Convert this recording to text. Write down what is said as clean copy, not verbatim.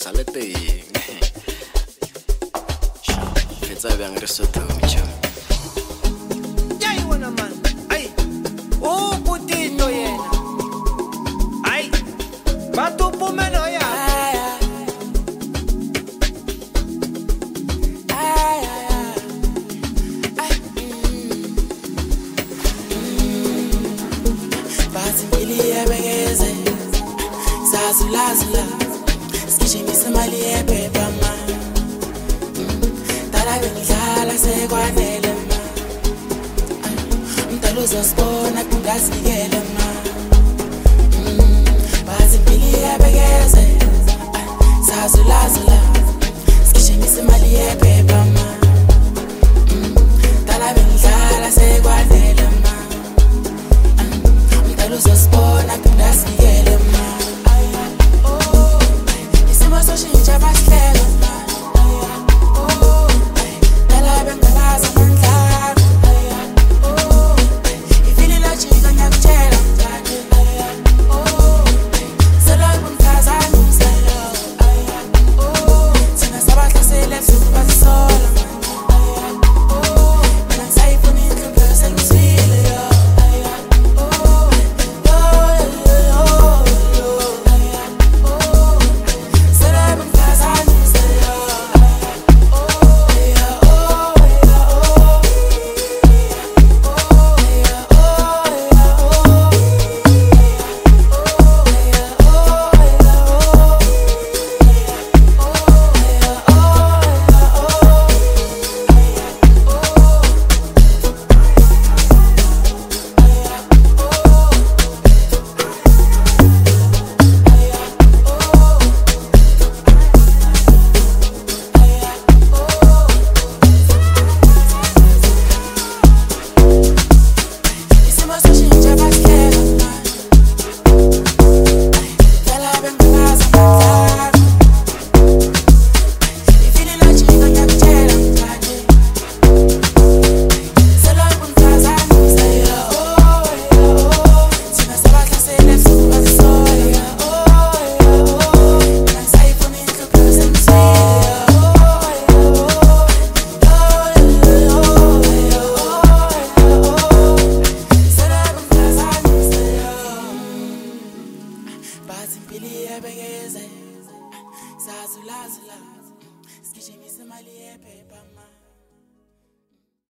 sale teng fetsa bjang re sotho mtšho ya e bona man ai o putito yena ai ba tu pumelo ya Zazula skishimisa mali yepepa ma Tala bengidlala sekwanele ma Mdalo uzosibona kungasikele ma Bazimpili yabekeze Zazula skishimisa mali yepepa